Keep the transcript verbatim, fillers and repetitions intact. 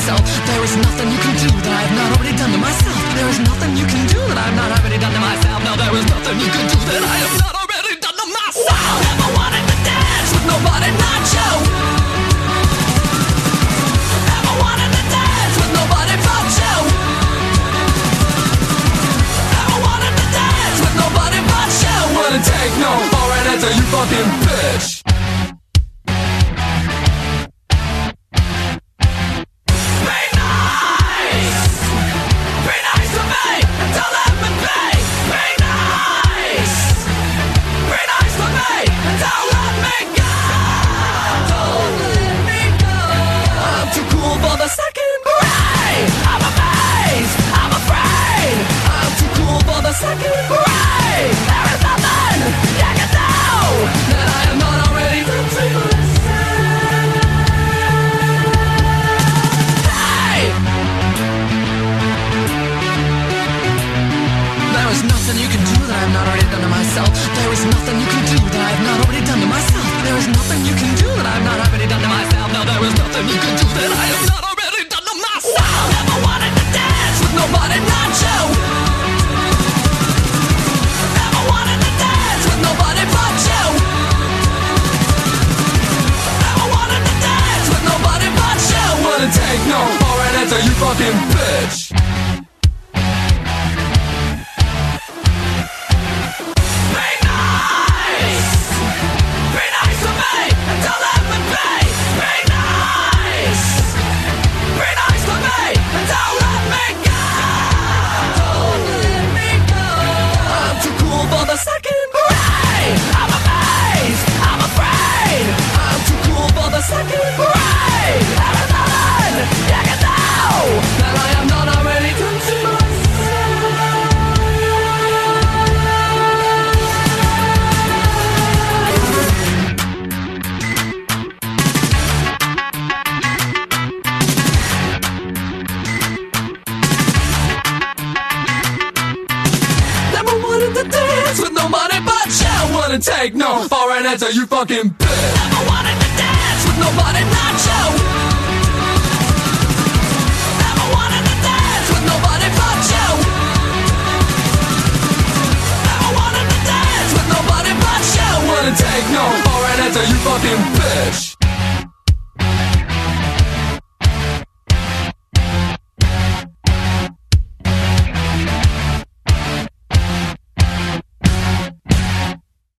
myself. There is nothing you can do that I have not already done to myself. There is nothing you can do that I have not already done to myself. No, there is nothing you can do that I have not already done to myself. Wow, never wanted to dance with nobody, not you. Never wanted to dance with nobody but you. Never wanted to dance with nobody but you. Wouldn't take no for an answer, you fucking bitch. There is nothing you can do that I have not already done to myself. There is nothing you can do that I have not already done to myself. No, there is nothing you can do that I have not already done to myself. Wow, never wanted to dance with nobody, not you. Never wanted to dance with nobody but you. Never wanted to dance with nobody but you. Wouldn't take no for an answer, you fucking bitch. Wouldn't take no for an answer, you fucking bitch. Never wanted to dance with nobody, not you. Never wanted to dance with nobody but you. Never wanted to dance with nobody but you. Wouldn't take no for an answer, you fucking bitch.